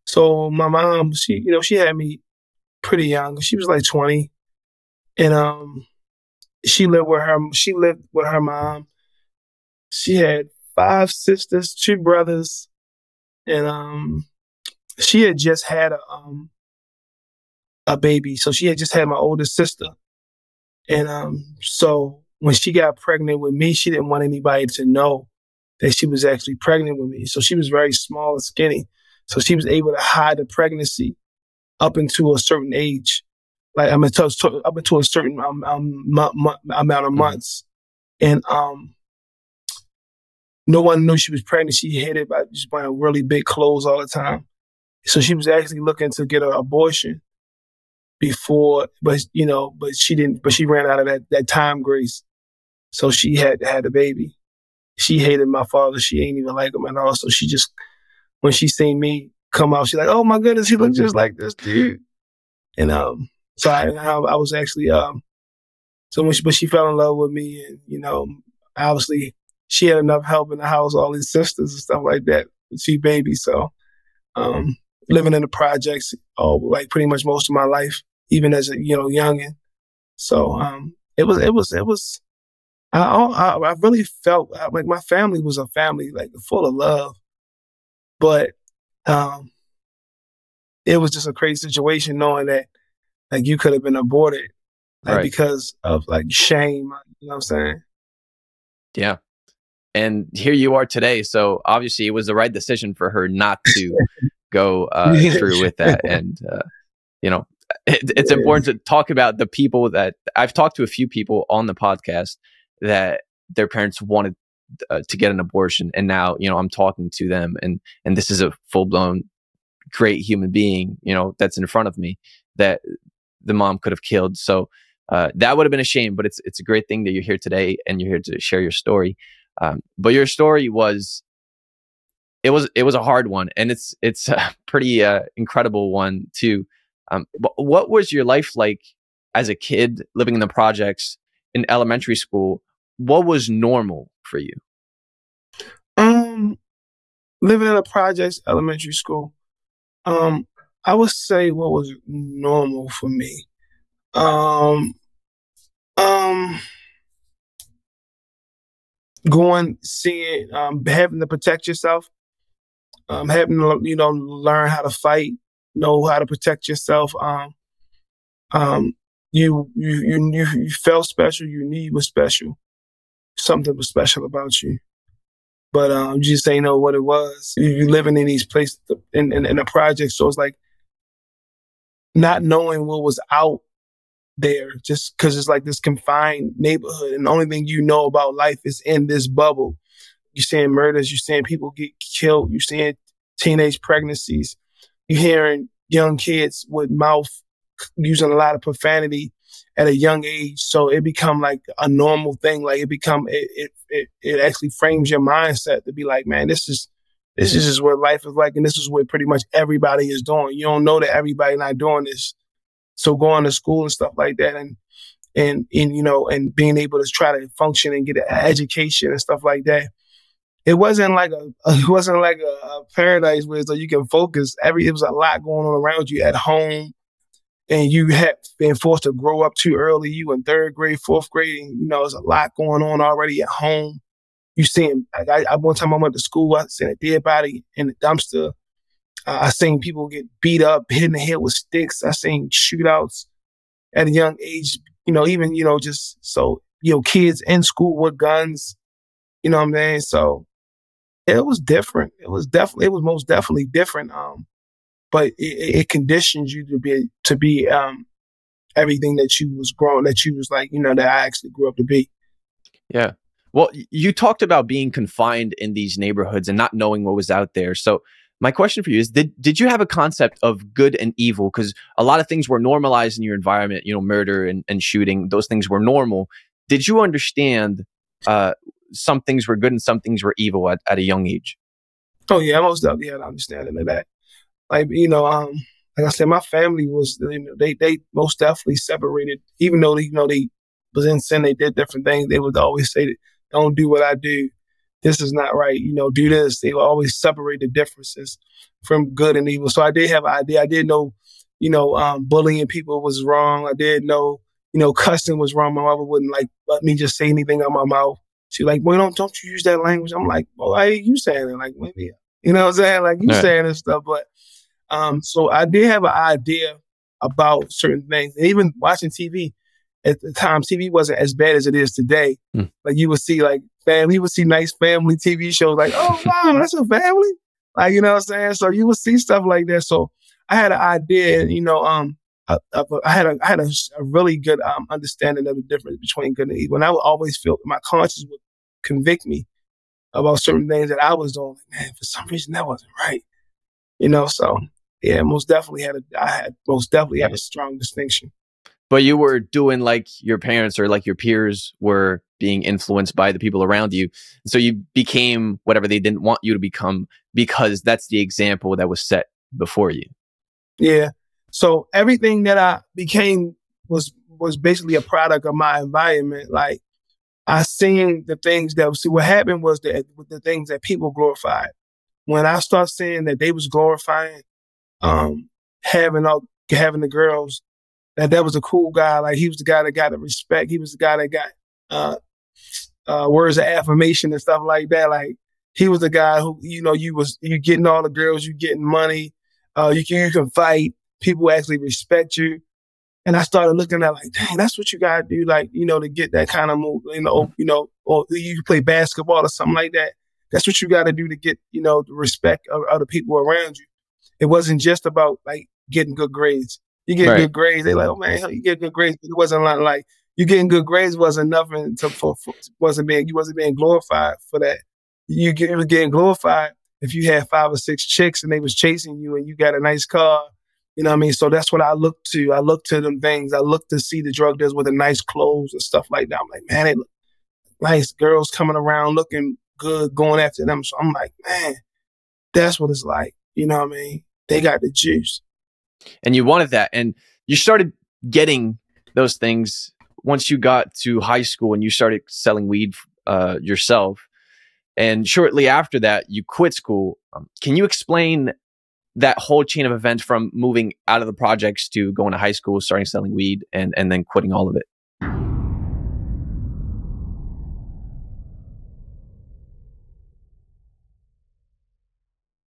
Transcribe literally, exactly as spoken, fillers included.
So my mom, she, you know, she had me pretty young. She was like twenty, and um, she lived with her. She lived with her mom. She had five sisters, two brothers, and um, she had just had a um a baby. So she had just had my oldest sister, and um, so when she got pregnant with me, she didn't want anybody to know that she was actually pregnant with me. So she was very small and skinny. So she was able to hide the pregnancy up into a certain age, like I'm until up into a certain um, um, mu- mu- amount of months, and um, no one knew she was pregnant. She hid it by just wearing really big clothes all the time. So she was actually looking to get an abortion before, but you know, but she didn't. But she ran out of that that time grace, so she had had a baby. She hated my father. She ain't even like him at all. So she just, when she seen me come out, she's like, "Oh my goodness, he looks just like this dude." And um, so I, I, I was actually um, so when she, but she fell in love with me, and you know, obviously she had enough help in the house, all these sisters and stuff like that, with two babies. So um, living in the projects, oh, like pretty much most of my life, even as a you know youngin. So um, it was it was it was. I I, I really felt like my family was a family, like full of love, but um, it was just a crazy situation knowing that like you could have been aborted, like Right. because of like shame. You know what I'm saying? Yeah. And here you are today. So obviously it was the right decision for her not to go uh, through with that. And, uh, you know, it, it's important to talk about the people that I've talked to a few people on the podcast that their parents wanted uh, to get an abortion. And now, you know, I'm talking to them and, and this is a full blown great human being, you know, that's in front of me that the mom could have killed. So uh, that would have been a shame, but it's, it's a great thing that you're here today and you're here to share your story. Um, but your story was, it was, it was a hard one, and it's, it's a pretty uh, incredible one too. Um, but what was your life like as a kid living in the projects in elementary school? What was normal for you? Um, living in a projects elementary school, um, I would say what was normal for me. Um, um, going, seeing, um, having to protect yourself, um, having to, you know, learn how to fight, know how to protect yourself. Um, um, you, you, you, you, you felt special. You knew you were special. Something was special about you, but um, you just ain't know what it was. You, you living in these places in, in, in a project, so it's like not knowing what was out there, just because it's like this confined neighborhood, and the only thing you know about life is in this bubble. You're seeing murders, you're seeing people get killed, you're seeing teenage pregnancies, you're hearing young kids with mouth using a lot of profanity at a young age. So it become like a normal thing. Like it become, it, it, it, it actually frames your mindset to be like, man, this is, this is just what life is like. And this is what pretty much everybody is doing. You don't know that everybody not doing this. So going to school and stuff like that, and, and, and, you know, and being able to try to function and get an education and stuff like that. It wasn't like a, it wasn't like a, a paradise where so you can focus. Every, it was a lot going on around you at home, and you had been forced to grow up too early. You in third grade, fourth grade, and you know, there's a lot going on already at home. You seen, like I, I one time I went to school, I seen a dead body in the dumpster. Uh, I seen people get beat up, hit in the head with sticks. I seen shootouts at a young age, you know, even, you know, just so, you know, kids in school with guns, you know what I'm saying? So it was different. It was definitely, it was most definitely different. Um, but it, it conditions you to be, to be, um, everything that you was growing, that you was like, you know, that I actually grew up to be. Yeah. Well, you talked about being confined in these neighborhoods and not knowing what was out there. So my question for you is, did, did you have a concept of good and evil? Because a lot of things were normalized in your environment, you know, murder and, and shooting, those things were normal. Did you understand uh, some things were good and some things were evil at, at a young age? Oh yeah, I most definitely had an understanding of that. Like, you know, um, like I said, my family was, you know, they, they most definitely separated, even though, they, you know, they was in sin, they did different things. They would always say that, don't do what I do. this is not right. You know, do this. They will always separate the differences from good and evil. So I did have an idea. I did know, you know, um, bullying people was wrong. I did know, you know, cussing was wrong. My mother wouldn't like let me just say anything out my mouth. She like, well, don't don't you use that language? I'm like, well, I hear you saying it. Like, maybe, you know what I'm saying? Like, you Right. saying this stuff. But um, so I did have an idea about certain things. And even watching T V, at the time, T V wasn't as bad as it is today. Hmm. Like, you would see, like, family, you would see nice family T V shows, like, oh, wow, that's a family? Like, you know what I'm saying? So you would see stuff like that. So I had an idea, you know, um, I, I had a I had a, a really good um, understanding of the difference between good and evil. And I would always feel my conscience would convict me about certain things that I was doing. Like, man, for some reason that wasn't right. You know, so yeah, most definitely had a I had most definitely had a strong distinction. But you were doing like your parents or like your peers were being influenced by the people around you. So you became whatever they didn't want you to become because that's the example that was set before you. Yeah. So everything that I became was was basically a product of my environment. Like, I seen the things that see what happened was that the things that people glorified. When I started seeing that they was glorifying um having all having the girls, that that was a cool guy. Like, he was the guy that got the respect. He was the guy that got uh uh words of affirmation and stuff like that. Like, he was the guy who, you know, you was you getting all the girls, you getting money, uh you can you can fight. People actually respect you. And I started looking at like, dang, that's what you gotta do, like, you know, to get that kind of move, you know, you know, or you play basketball or something like that. That's what you gotta do to get, you know, the respect of other people around you. It wasn't just about like getting good grades. You get Right. good grades, they like, oh man, you get good grades. But it wasn't like, like you getting good grades wasn't nothing to for, for wasn't being you wasn't being glorified for that. You get you were getting glorified if you had five or six chicks and they was chasing you and you got a nice car. You know what I mean? So that's what I look to. I look to them things. I look to see the drug dealers with the nice clothes and stuff like that. I'm like, man, they look nice. Girls coming around looking good, going after them. So I'm like, man, that's what it's like. You know what I mean? They got the juice. And you wanted that. And you started getting those things once you got to high school and you started selling weed uh, yourself. And shortly after that, you quit school. Um, can you explain that whole chain of events from moving out of the projects to going to high school, starting selling weed, and, and then quitting all of it?